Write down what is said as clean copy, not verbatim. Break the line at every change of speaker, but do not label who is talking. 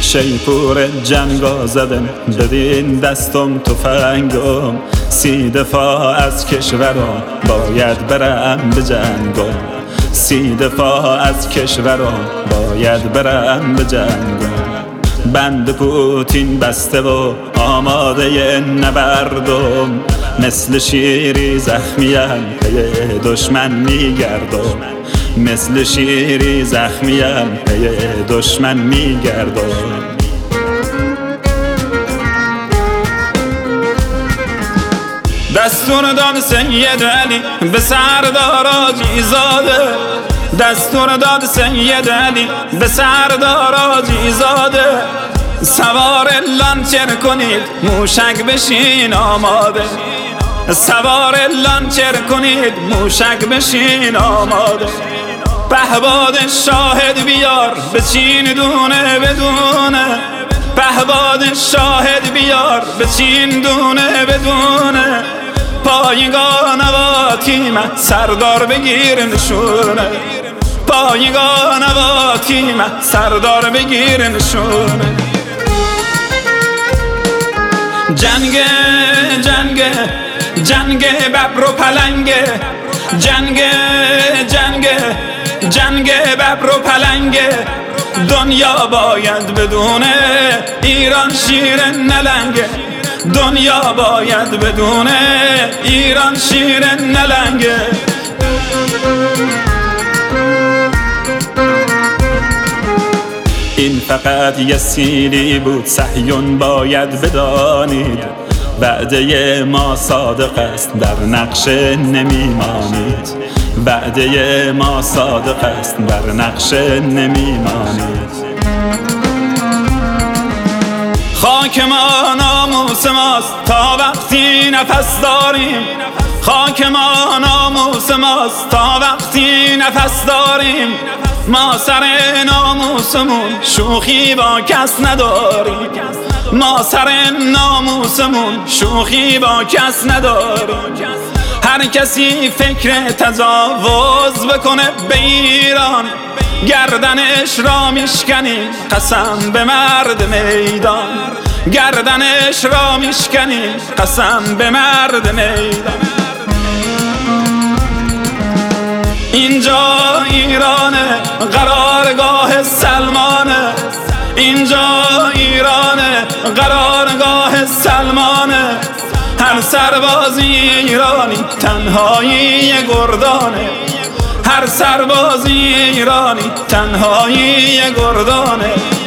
شیپور جنگا زدم بدین دستم تفنگم، 30 دفاع از کشورم باید برم به جنگم، 30 دفاع از کشورم باید برم به جنگم. بند پوتین بسته و آماده نبردم، مثل شیری زخمیم پی دشمن میگردم، مثل شیری زخمیم پی دشمن میگردم. دستور داد سید علی به سردار حاجی زاده، دستور داد سید علی به سردار حاجی زاده، سوار لانچر کنید موشک بشین آماده، سوار لانچر کنید موشک بشین آماده. پهباد شاهد بیار به چین دونه بدونه، پهباد شاهد بیار به چین دونه بدونه. پایگاه نوا تیمه سردار بگیر نشونه، پایگاه نوا تیمه سردار بگیر نشونه. جنگ جنگ جنگ ببر و پلنگه، جنگ جنگ جنگ ببر و پلنگه. دنیا باید بدونه ایران شیر نلنگه، دنیا باید بدونه ایران شیر نلنگه. این فقط یه سیلی بود صهیون باید بدانید، وعده ما صادق است در نقشه نمیمانید، وعده ما صادق است در نقشه نمیمانید. خاک ما ناموس ماست تا وقتی نفس داریم، خاک ما ناموس ماست تا وقتی نفس داریم. ما سر ناموسمون شوخی با کس نداریم، ما سر ناموسمون شوخی با کس نداریم. هر کسی فکر تجاوز بکنه به ایران، گردنش را میشکنیم قسم به مرد میدان، گردنش را میشکنیم قسم به مرد میدان. اینجا ایرانه قرارگاه سلمانه، اینجا ایرانه قرارگاه سلمانه. هر سربازی ایرانی تنهایی گردانه، هر سربازی ایرانی تنهایی گردانه.